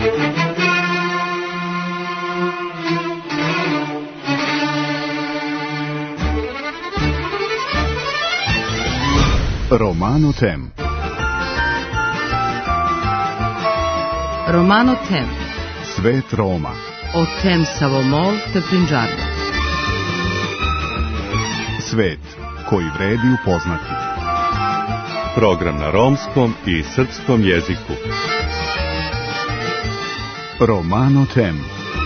Romano Tem. Romano Tem. Svet Roma. O tem savomol te prinđarno. Svet koji vredi upoznati. Program na romskom i srpskom jeziku. Romano Tem.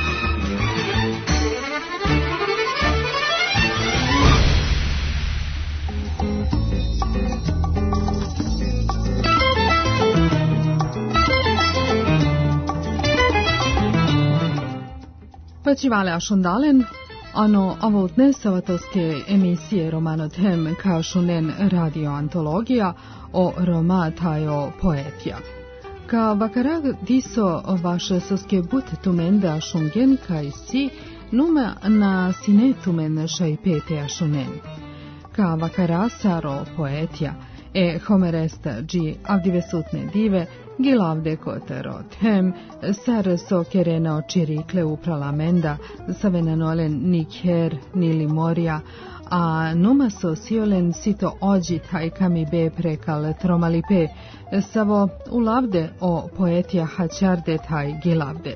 Počivale ašundalen, ano avotnesavatoske emisije Romano Tem kao šunen radioantologija o Roma tajo poetija. Ka vakarag diso vaše soske but tumenda šungen kaj si nume na sine tumen šajpete ašunen. Ka vakara saro poetija e homeresta gi avdivesutne dive gilavde kotero tem sar so kerena čirikle upralamenda savenanolen nikher nili morja a numa so siolen sito ođi taj kami be prekal tromalipe savo ulavde o poetija hačarde taj gilavde.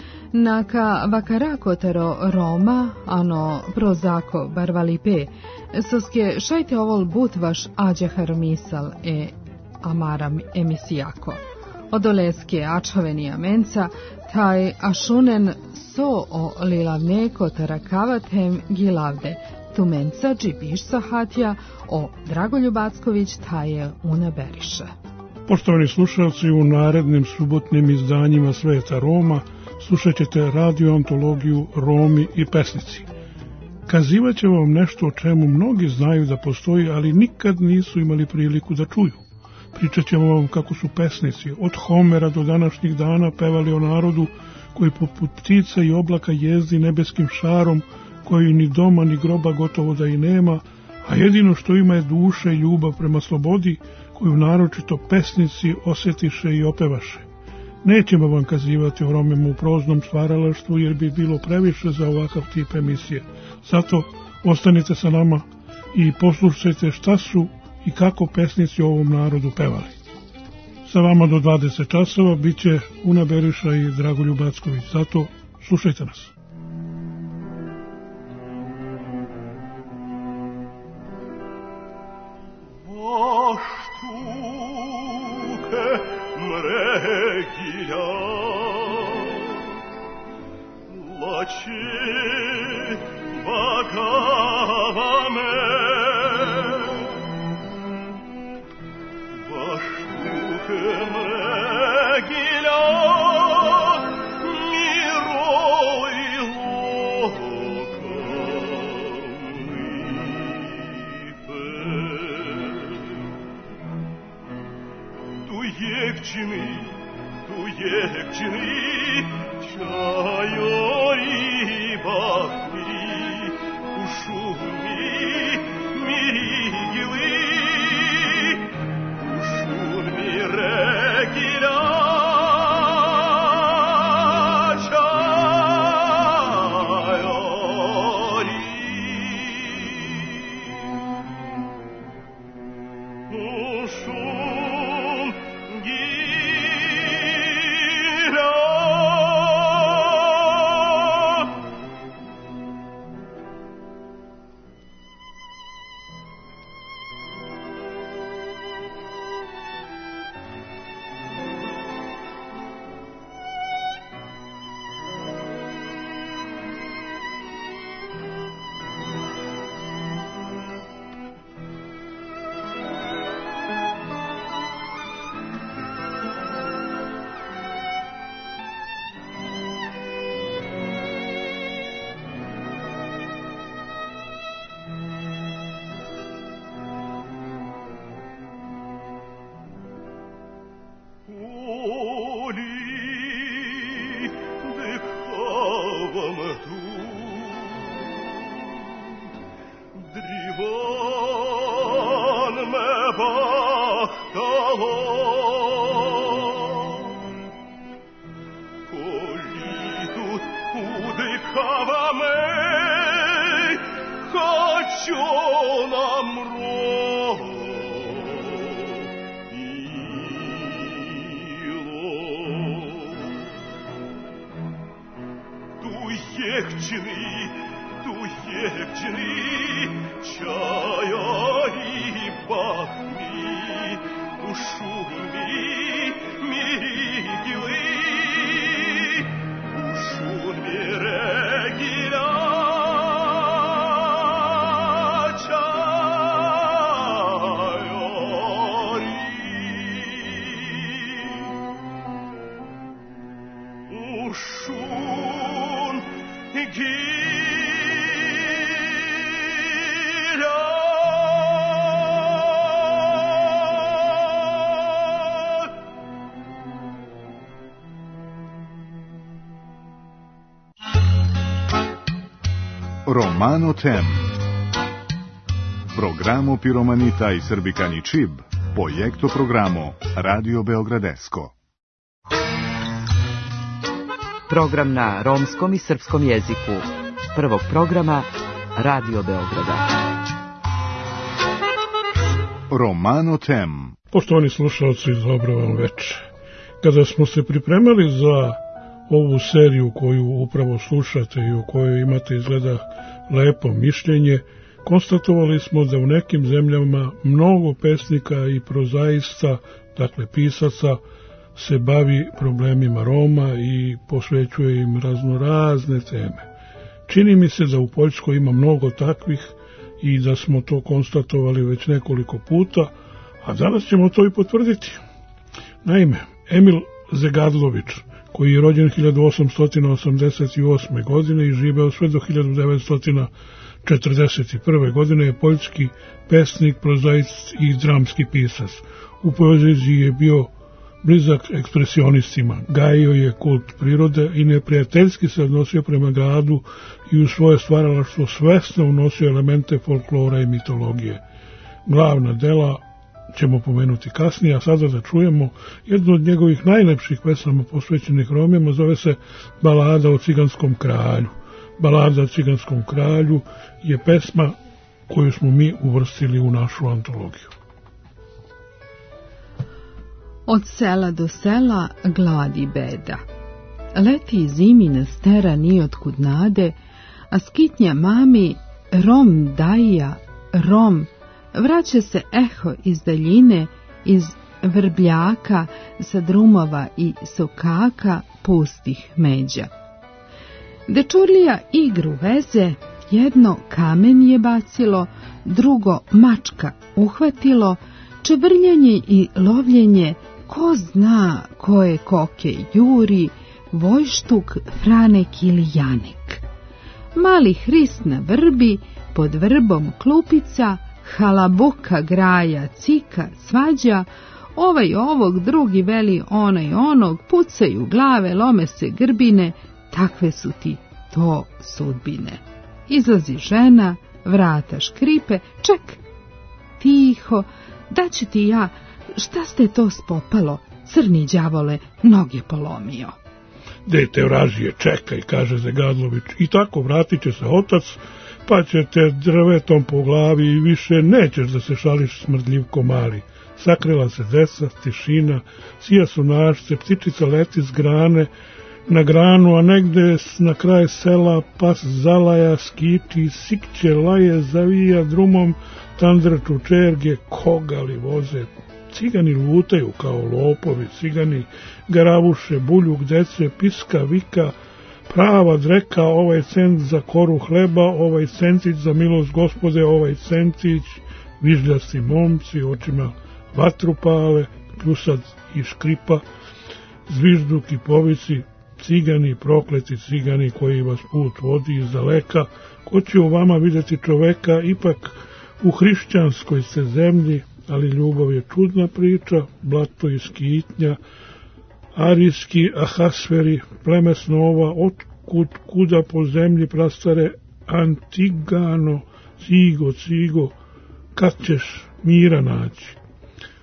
Naka vakara kotero Roma ano prozako barvalipe soske šajte ovol but vaš ađehar misal e amaram emisijako. Odoleske ačhovenija menca, taj ašunen so o lilavne kotarakavatem gilavde, tu menca džibiš sahatja o Dragoljub Backović taje unaberiše. Poštovani slušalci, u narednim subotnim izdanjima Sveta Roma slušat ćete radioantologiju Romi i pesnici. Kazivat će vam nešto o čemu mnogi znaju da postoji, ali nikad nisu imali priliku da čuju. Pričat ćemo vam kako su pesnici od Homera do današnjih dana pevali o narodu koji poput ptica i oblaka jezdi nebeskim šarom, koji ni doma ni groba gotovo da i nema, a jedino što ima je duša i ljubav prema slobodi, koju naročito pesnici osjetiše i opevaše. Nećemo vam kazivati o Romima u proznom stvaralaštvu jer bi bilo previše za ovakav tip emisije. Zato ostanite sa nama i poslušajte šta su i kako pesnici o ovom narodu pevali. Sa vama do 20 časova bit će Una Beriša i Dragoljub Backović. Zato slušajte nas. Kava mej, hoću nam Tuhjekčni čaja i bakmi u šumi mirigili, u šumi regila čajori. U šumi Romano Tem. Programo Piromanita i Srbikani Čib, projekto programo Radio Beogradesko. Program na romskom i srpskom jeziku. Prvog programa Radio Beograda. Romano Tem. Poštovani slušalci, dobro vam večer. Kada smo se pripremali za ovu seriju koju upravo slušate i u kojoj imate izgleda lepo mišljenje, konstatovali smo da u nekim zemljama mnogo pesnika i prozaista, dakle pisaca, se bavi problemima Roma i posvećuje im raznorazne teme. Čini mi se da u Poljskoj ima mnogo takvih i da smo to konstatovali već nekoliko puta, a danas ćemo to i potvrditi. Naime, Emil Zegadlović, koji je rođen 1888. godine i živeo sve do 1941. godine, je poljski pesnik, prozaist i dramski pisac. U poeziji je bio blizak ekspresionistima, gajio je kult prirode i neprijateljski se odnosio prema gradu i u svoje stvaralaštvo svesno unosio elemente folklora i mitologije. Glavna dela ćemo pomenuti kasnije, a sada da čujemo jednu od njegovih najlepših pesama posvećenih Romima, zove se Balada o ciganskom kralju. Balada o ciganskom kralju je pesma koju smo mi uvrstili u našu antologiju. Od sela do sela glad i beda. Leti i zimi nas tera nijotkud nade, a skitnja mami Rom daja, Rom, vraća se eho iz daljine, iz vrbljaka, sa drumova i sokaka pustih međa. Dečurlija igru veze, jedno kamen je bacilo, drugo mačka uhvatilo, čevrljanje i lovljenje, ko zna koje koke juri, vojštuk, franek ili janek. Mali hrist na vrbi, pod vrbom klupica, halabuka graja, cika, svađa, ovaj ovog, drugi veli onaj onog, pucaju glave, lome se grbine, takve su ti to sudbine. Izlazi žena, vrata škripe, ček, tiho, daću ti ja, šta ste to spopalo, crni đavole, noge polomio. Dete vražije, čekaj, kaže Zegadlović, i tako vratit će se otac, pa će te drvetom po glavi i više nećeš da se šališ smrdljivko mali. Sakrila se deca, tišina, sija su našce, ptičica leti s grane na granu, a negde na kraj sela pas zalaja, skiči, sikće, laje, zavija drumom, tandrču čerge, koga li voze. Cigani lutaju kao lopovi, cigani garavuše, buljuk dece, piska, vika, prava dreka, ovaj cent za koru hleba, ovaj centić za milost Gospode, ovaj centić, vižljasti momci, očima vatru pale, pljusad i škripa, zvižduk i povici, cigani, prokleti cigani koji vas put vodi iz daleka, ko će u vama vidjeti čoveka, ipak u hrišćanskoj ste zemlji, ali ljubav je čudna priča, blato i skitnja, arijski ahasveri, pleme snova, otkud kuda po zemlji prastare, Antigano, cigo, cigo, kad ćeš mira naći.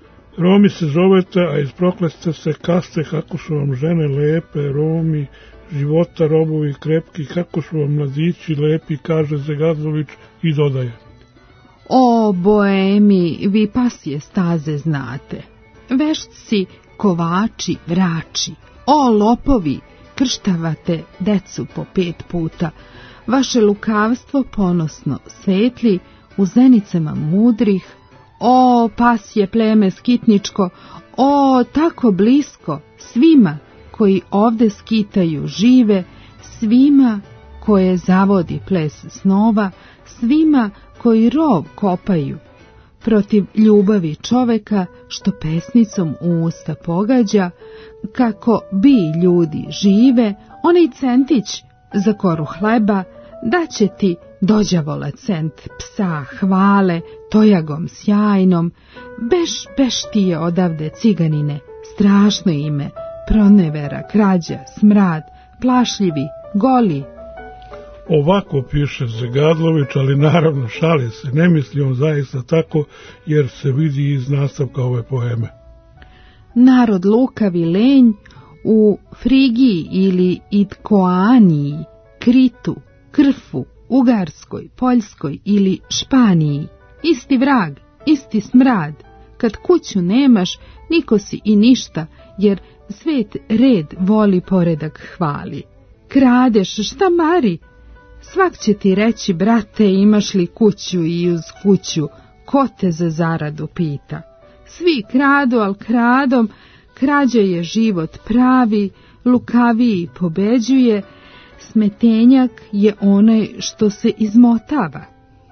Romi se zovete, a iz proklesta se kaste, kako su vam žene lepe, Romi, života robovi krepki, kako su vam mladići lepi, kaže Zegadlović i dodaje. O, boemi, vi pasje staze znate, vešci, kovači, vrači, o, lopovi, krštavate decu po 5 puta, vaše lukavstvo ponosno svetli u zenicama mudrih, o, pasje pleme skitničko, o, tako blisko svima koji ovde skitaju žive, svima koje zavodi ples snova, svima koji rov kopaju, protiv ljubavi čoveka što pesnicom u usta pogađa, kako bi ljudi žive, onaj centić za koru hleba, da će ti dođavola cent psa hvale tojagom sjajnom, beš ti je odavde ciganine, strašno ime, pronevera, krađa, smrad, plašljivi, goli. Ovako piše Zegadlović, ali naravno šali se, ne misli on zaista tako, jer se vidi iz nastavka ove poeme. Narod lukavi lenj u Frigiji ili Itkoaniji, Kritu, Krfu, Ugarskoj, Poljskoj ili Španiji, isti vrag, isti smrad, kad kuću nemaš, niko si i ništa, jer svet red voli poredak hvali. Kradeš, šta mari? Svak će ti reći, brate, imaš li kuću i uz kuću, ko te za zaradu pita. Svi kradu, al kradom, krađa je život pravi, lukaviji pobeđuje, smetenjak je onaj što se izmotava.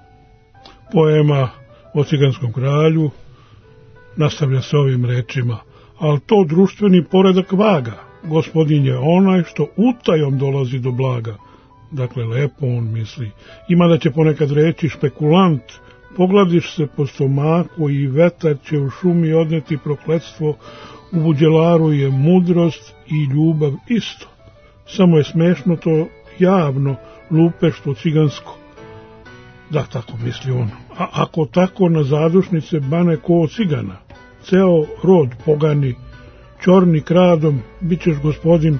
Poema o ciganskom kralju nastavlja se ovim rečima, ali to društveni poredak vaga, gospodin je onaj što utajom dolazi do blaga. Dakle, lepo on misli. Ima da će ponekad reći špekulant, pogladiš se po stomaku i vetar će u šumi odneti prokletstvo, u buđelaru je mudrost i ljubav isto. Samo je smešno to javno lupeštvo cigansko. Da, tako misli on. A ako tako na zadušnice bane ko od cigana, ceo rod pogani, čorni kradom, bit ćeš gospodin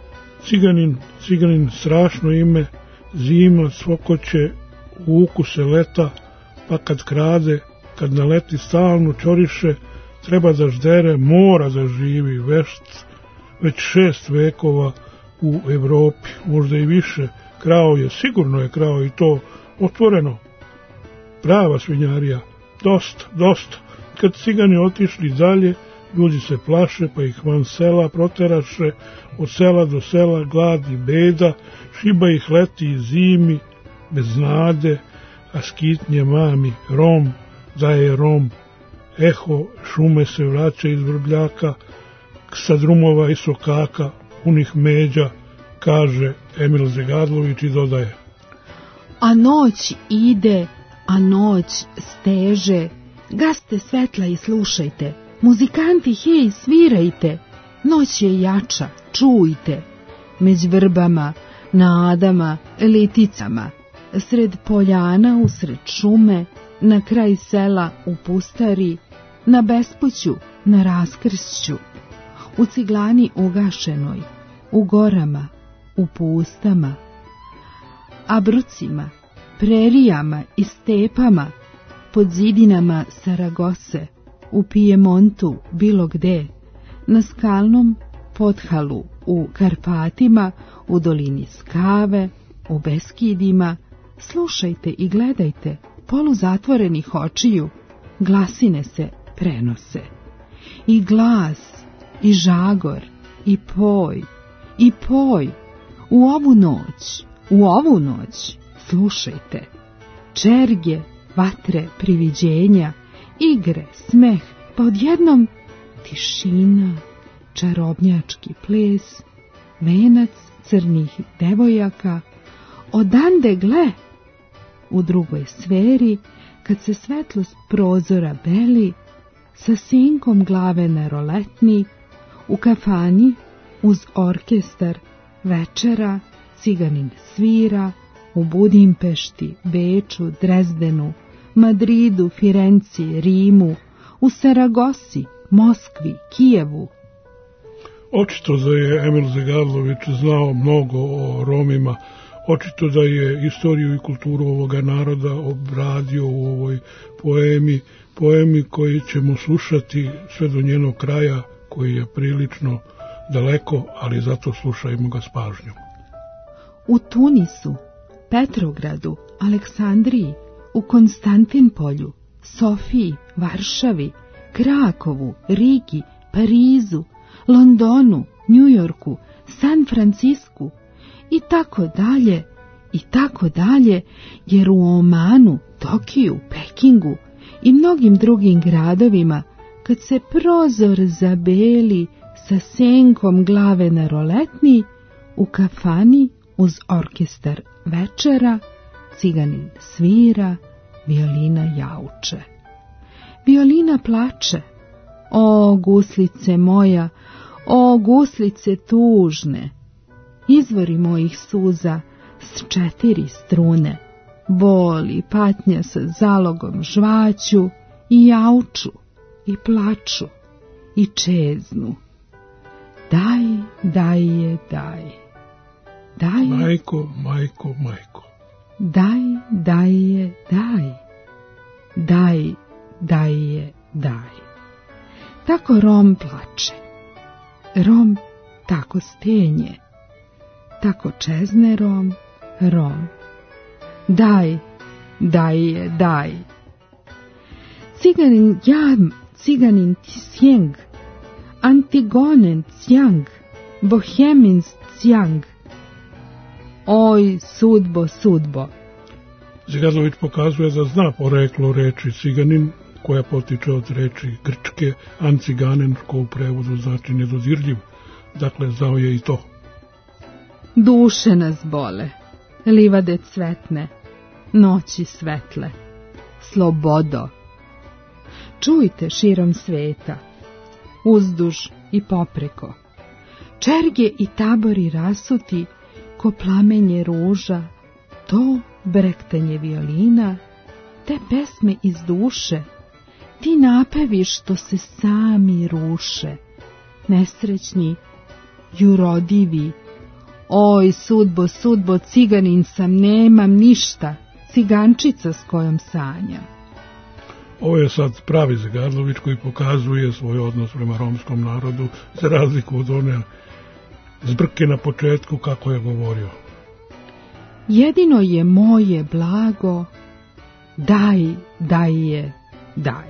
ciganin strašno ime, zima svokoće, u ukuse leta, pa kad krade, kad naleti stalno čoriše, treba da ždere, mora da živi, već 6 vekova u Evropi, možda i više, krao je, sigurno je krao i to otvoreno. Prava svinjarija, dosta. Kad cigani otišli dalje, ljudi se plaše, pa ih van sela proteraše, od sela do sela glad i beda, šiba ih leti i zimi, bez nade, a skitnje mami, rom, daje rom, eho šume se vraća iz vrbljaka, sa drumova i sokaka, punih međa, kaže Emil Zegadlović i dodaje. A noć ide, a noć steže, gaste svetla i slušajte, muzikanti, hej, svirajte, noć je jača, čujte, među vrbama, nadama, liticama, sred poljana, usred šume, na kraj sela u pustari, na bespuću, na raskršću, u ciglani ugašenoj, u gorama, u pustama, abrucima, prerijama i stepama, pod zidinama Saragose, u Pijemontu, bilo gde, na skalnom pothalu, u Karpatima, u dolini Skave, u Beskidima, slušajte i gledajte, poluzatvorenih očiju, glasine se prenose. I glas, i žagor, i poj, u ovu noć, slušajte, čerge, vatre, priviđenja, igre, smeh, pa odjednom tišina, čarobnjački ples, venac crnih devojaka, odande gle, u drugoj sferi, kad se svetlost prozora beli, sa senkom glave na roletni, u kafani, uz orkestar, večera, ciganin svira, u Budimpešti, Beču, Drezdenu, Madridu, Firenci, Rimu, u Saragosi, Moskvi, Kijevu. Očito da je Emil Zegalović znao mnogo o Romima, očito da je istoriju i kulturu ovoga naroda obradio u ovoj poemi koji ćemo slušati sve do njenog kraja, koji je prilično daleko, ali zato slušajmo ga s pažnjom. U Tunisu, Petrogradu, Aleksandriji, u Konstantinpolju, Sofiji, Varšavi, Krakovu, Rigi, Parizu, Londonu, Njujorku, San Francisku i tako dalje, jer u Omanu, Tokiju, Pekingu i mnogim drugim gradovima, kad se prozor zabeli sa senkom glave na roletni, u kafani uz orkestar večera, ciganin svira, violina jauče. Violina plače, o guslice moja, o guslice tužne, izvori mojih suza s 4 strune, bol i patnja sa zalogom žvaću i jauču i plaču i čeznu. Daj, daj je, daj. Daj, majko, majko, majko. Daj, daj je, daj. Daj, daj je, daj. Tako Rom plače. Rom tako stenje. Tako čezne Rom, Rom. Daj, daj je, daj. Ciganin jam, ciganin tsjeng, Antigonen cjang, Bohemin cjang. Oj, sudbo, sudbo. Zegalović pokazuje da zna poreklo reči ciganin, koja potiče od reči grčke anciganen, ko u prevodu znači nedodirljiv. Dakle, znao je i to. Duše nas bole, livade cvetne, noći svetle, slobodo. Čujte širom sveta, uzduž i popreko, čerge i tabori rasuti, ko plamenje ruža, to brektanje violina, te pesme iz duše, ti napevi što se sami ruše, nesrećni, jurodivi. Oj, sudbo, sudbo, ciganin sam, nemam ništa, cigančica s kojom sanjam. Ovo je sad pravi Zegalović koji pokazuje svoj odnos prema romskom narodu, za razliku od one zbrke na početku kako je govorio. Jedino je moje blago, daj, daj je, daj.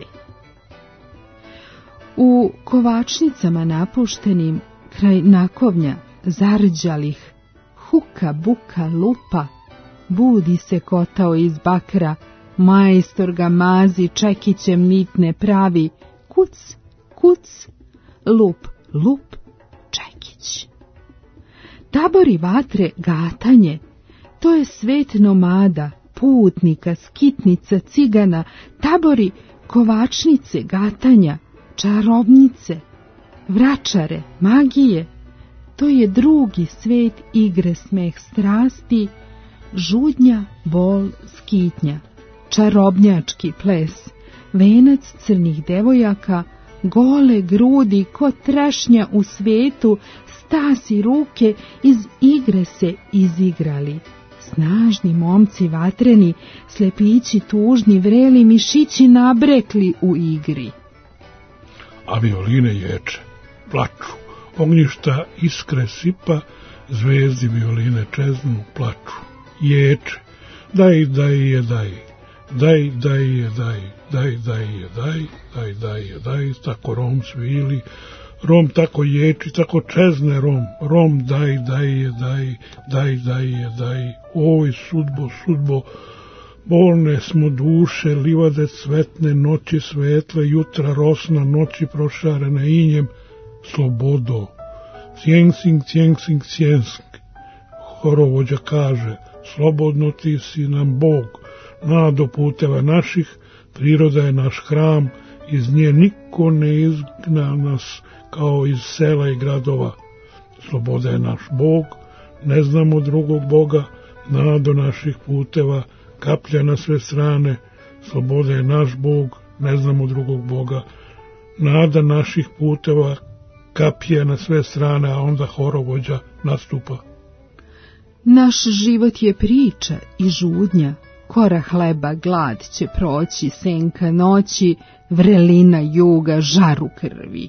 U kovačnicama napuštenim, kraj nakovnja zarđalih, huka, buka, lupa, budi se kotao iz bakra, majstor ga mazi čekićem nitne pravi, kuc, kuc, lup, lup, čekić. Tabori vatre gatanje, to je svet nomada, putnika, skitnica, cigana, tabori kovačnice gatanja, čarobnice, vračare, magije, to je drugi svet igre, smeh, strasti, žudnja, bol, skitnja, čarobnjački ples, venac crnih devojaka, gole grudi ko trešnja u svetu, stasi ruke iz igre se izigrali. Snažni momci vatreni, slepići tužni, vreli mišići nabrekli u igri. A violine ječe, plaču, ognjišta iskre sipa, zvezdi violine čeznu, plaču, ječe, daj, daj je, daj, daj, daj je, daj, daj, daj je, daj, daj, daj je, daj, tako Rom svili, Rom tako ječi, tako čezne Rom, Rom daj, daj je, daj, daj, daj je, daj, oj, sudbo, sudbo, bolne smo duše, livade cvetne, noći svetle, jutra rosna, noći prošarene injem, slobodo, cjensing, cjensing, cjensing, horovođa kaže, slobodno ti si nam Bog, nado puteva naših, priroda je naš hram, iz nje niko ne izgna nas kao iz sela i gradova. Sloboda je naš Bog, ne znamo drugog Boga, nado naših puteva, kaplja na sve strane, sloboda je naš Bog, ne znamo drugog Boga, nada naših puteva, kapije na sve strane, a onda horovođa nastupa. Naš život je priča i žudnja, kora hleba, glad će proći, senka noći, vrelina juga, žaru krvi.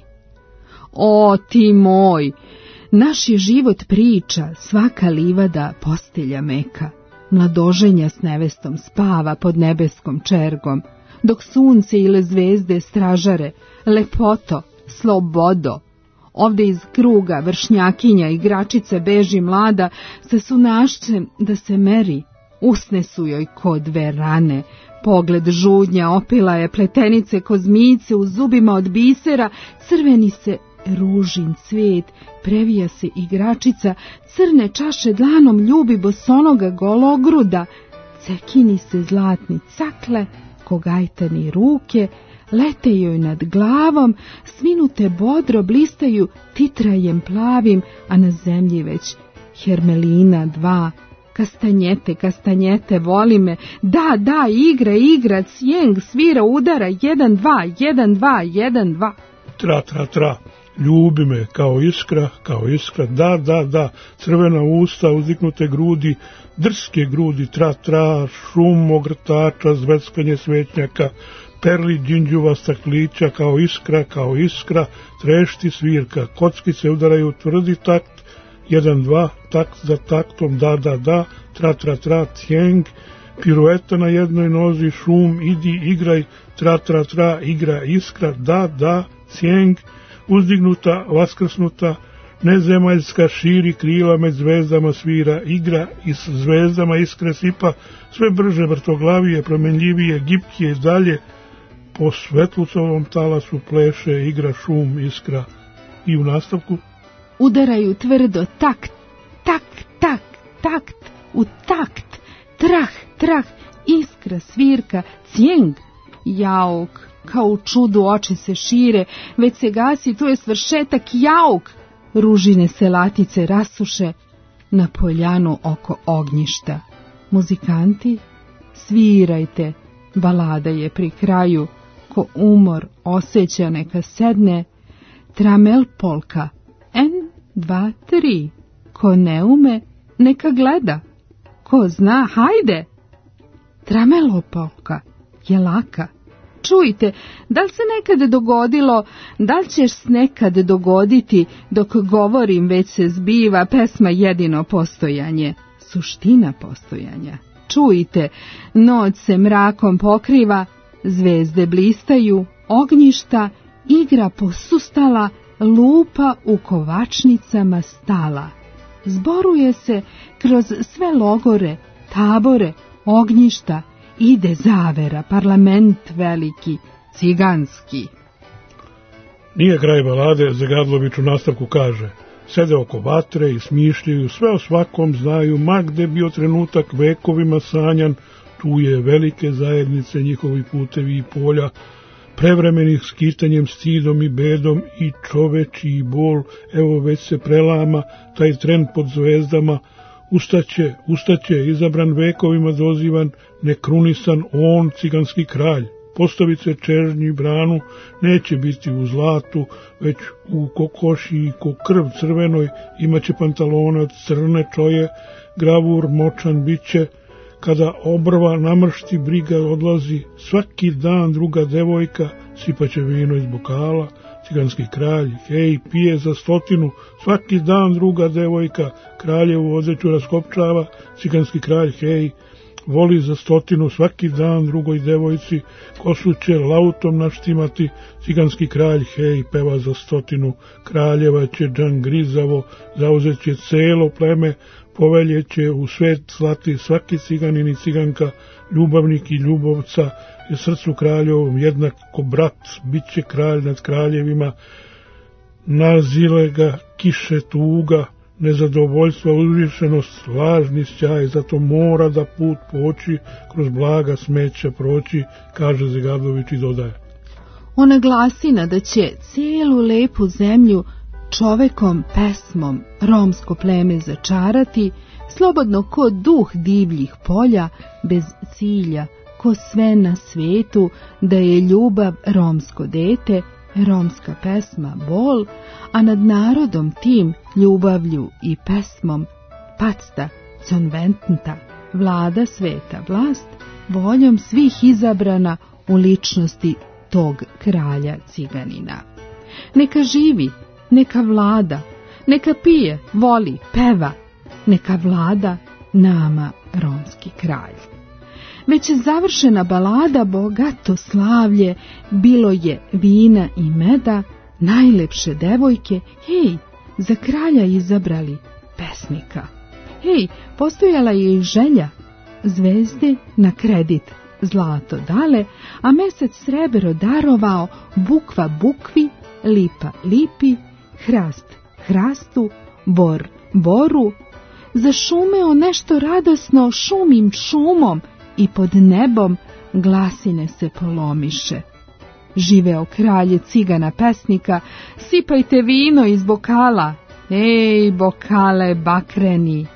O ti moj, naš je život priča, svaka livada postelja meka, mladoženja s nevestom spava pod nebeskom čergom, dok sunce ili zvezde stražare, lepoto, slobodo. Ovde iz kruga vršnjakinja igračica beži mlada sa sunašcem da se meri, usne su joj ko dve rane, pogled žudnja opila je pletenice ko zmijice u zubima od bisera, crveni se ružin cvet, previja se igračica, crne čaše dlanom ljubi bosonoga gologruda, cekini se zlatni cakle, ko gajtani ruke, lete joj nad glavom, svinute bodro blistaju titrajem plavim, a na zemlji već hermelina dva. Kastanjete, kastanjete, voli me, da, igra, cijeng, svira, udara, 1, 2, 1, 2, 1, 2. Tra, tra, tra, ljubi me kao iskra, da, crvena usta, uzdignute grudi, drske grudi, tra, tra, šum ogrtača, zveckanje svećnjaka, perli đinđuva staklića, kao iskra, trešti svirka, kockice udaraju tvrdi takt, 1, 2, takt za taktom, da, tra, tra, tra, cijeng, pirueta na jednoj nozi, šum, idi, igraj, tra, tra, tra, igra, iskra, da, cijeng, uzdignuta, vaskrsnuta, nezemaljska širi krila med zvezdama svira, igra i s zvezdama iskre sipa, sve brže, vrtoglavije, promenljivije, gipkije dalje, po svetlucovom talasu pleše, igra, šum, iskra. I u nastavku udaraju tvrdo, takt, u takt, trah, iskra, svirka, cijeng, jauk, kao u čudu oči se šire, već se gasi, tu je svršetak, jauk, ružine se latice rasuše na poljanu oko ognjišta. Muzikanti, svirajte, balada je pri kraju, ko umor osjeća neka sedne, tramel polka, 1, 2, 3, ko ne ume, neka gleda, ko zna, hajde. Tramelo polka je laka. Čujte, da li se nekad dogodilo, da li ćeš nekad dogoditi, dok govorim već se zbiva pesma jedino postojanje, suština postojanja. Čujte, noć se mrakom pokriva, zvezde blistaju, ognjišta, igra posustala, lupa u kovačnicama stala. Zboruje se kroz sve logore, tabore, ognjišta, ide zavera, parlament veliki, ciganski. Nije kraj balade, Zagadlović u nastavku kaže: sede oko vatre i smišljaju, sve o svakom znaju, ma gde bio trenutak vekovima sanjan, tu je velike zajednice, njihovi putevi i polja, prevremenih skitanjem, stidom i bedom i čoveči i bol, evo već se prelama taj tren pod zvezdama, ustaće, izabran vekovima dozivan, nekrunisan on, ciganski kralj. Postavice čežnji branu neće biti u zlatu, već u kokoši i ko krv crvenoj, imaće pantalone od crne čoje, gravur močan biće, kada obrva namršti briga odlazi, svaki dan druga devojka, sipaće vino iz bokala, ciganski kralj, hej, pije za 100, svaki dan druga devojka, kraljevu odeću raskopčava, ciganski kralj, hej, voli za 100, svaki dan drugoj devojci, kosu će lautom naštimati, ciganski kralj, hej, peva za 100, kraljeva će džan grizavo, zauzet će celo pleme, povelje će u svet slati svaki ciganin i ciganka, ljubavnik i ljubovca, je srcu kraljevom jednak ko brat, bit će kralj nad kraljevima, nazile ga kiše tuga, nezadovoljstva, uzvišenost, lažni sjaj, zato mora da put poći, kroz blaga smeća proći, kaže Zegardović i dodaje. Ona glasina da će cijelu lepu zemlju čovekom pesmom romsko pleme začarati, slobodno ko duh divljih polja, bez cilja, ko sve na svetu, da je ljubav romsko dete, romska pesma Bol, a nad narodom tim ljubavlju i pesmom pacta conventnta, vlada sveta vlast, voljom svih izabrana u ličnosti tog kralja ciganina. Neka živi, neka vlada, neka pije, voli, peva, neka vlada nama romski kralj. Već završena balada, bogato slavlje, bilo je vina i meda, najlepše devojke, hej, za kralja izabrali pesnika. Hej, postojala je i želja, zvezde na kredit zlato dale, a mesec srebro darovao, bukva bukvi, lipa lipi, hrast hrastu, bor boru, zašumeo nešto radosno šumim šumom i pod nebom glasine se polomiše. Živeo kralje cigana pesnika, sipajte vino iz bokala, ej bokale bakreni,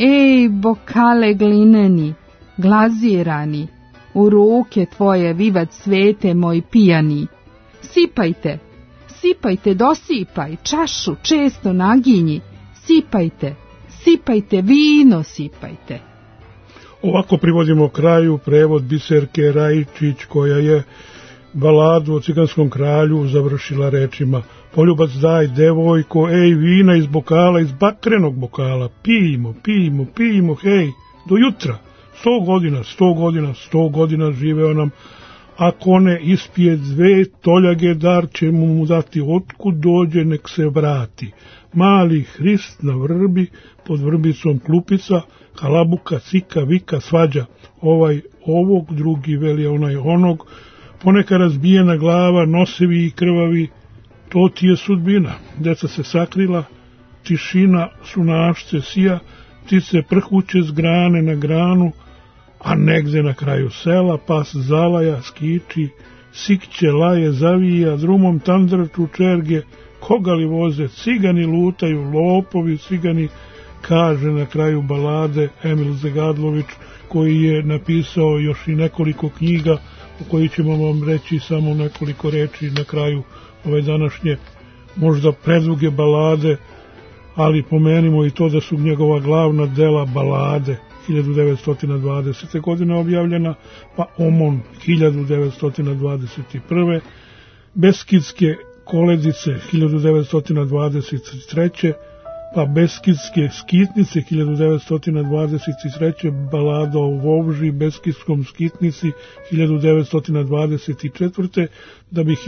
ej bokale glineni, glazirani, u ruke tvoje vivat svete moj pijani. Sipajte, sipajte, dosipaj, čašu često naginji, sipajte, sipajte, vino sipajte. Ovako privodimo kraju prevod Biserke Rajičić, koja je baladu o ciganskom kralju završila rečima: poljubac daj devojko, ej vina iz bokala, iz bakrenog bokala, pijmo, pijmo, pijmo, hej, do jutra, 100 godina, 100 godina, 100 godina živeo nam. Ako ne ispije 2 toljage, dar ćemo mu dati, otkud dođe nek se vrati. Mali Hrist na vrbi, pod vrbicom klupica, halabuka, cika, vika, svađa. Ovaj ovog, drugi veli onaj onog, poneka razbijena glava, nosevi i krvavi, to ti je sudbina. Deca se sakrila, tišina sunašce sija, ptice prhuće s grane na granu, a negde na kraju sela pas zalaja, skiči, sikće, laje, zavija, drumom tandrču čerge, koga li voze, cigani lutaju, lopovi cigani, kaže na kraju balade Emil Zegadlović, koji je napisao još i nekoliko knjiga, u koji ćemo vam reći samo nekoliko reči na kraju ove današnje, možda preduge balade, ali pomenimo i to da su njegova glavna dela balade 1920. godine objavljena, pa Omon 1921. Beskidske koledice 1923. pa Beskidske skitnice 1923. balada o Vovži, Beskidskom skitnici 1924. da bi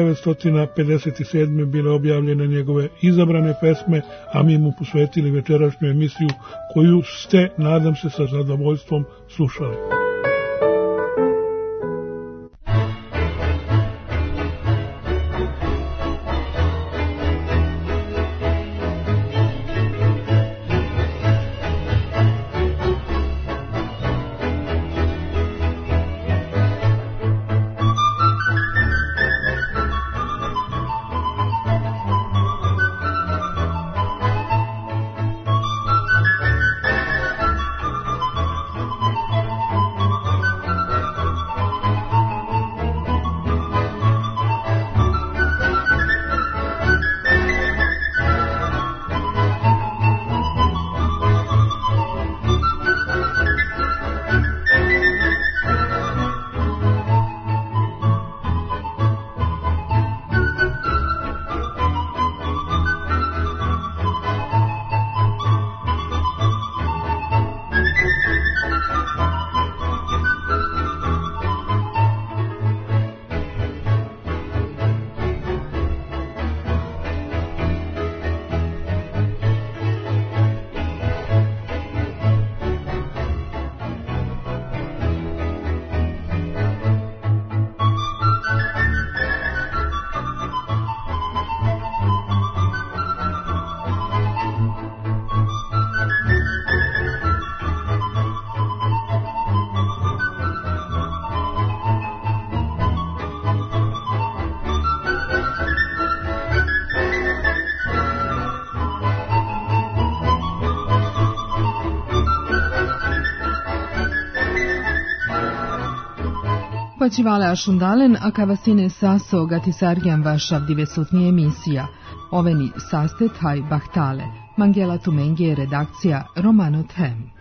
1957. bile objavljene njegove izabrane pesme, a mi mu posvetili večerašnju emisiju koju ste, nadam se, sa zadovoljstvom slušali. Pačivale ašundalen, a kavasine saso gatisarjan vašav divesutni emisija. Oveni saste taj bahtale. Mangela Tumengije redakcija Romano Them.